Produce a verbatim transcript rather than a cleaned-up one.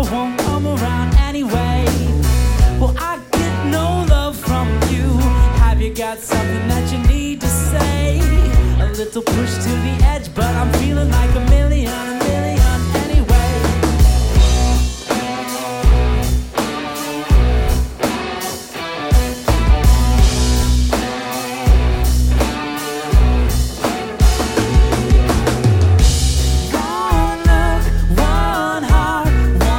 won't come around anyway. Well, I get no love from you. Have you got something that you need to say? A little push to the edge, but I'm feeling like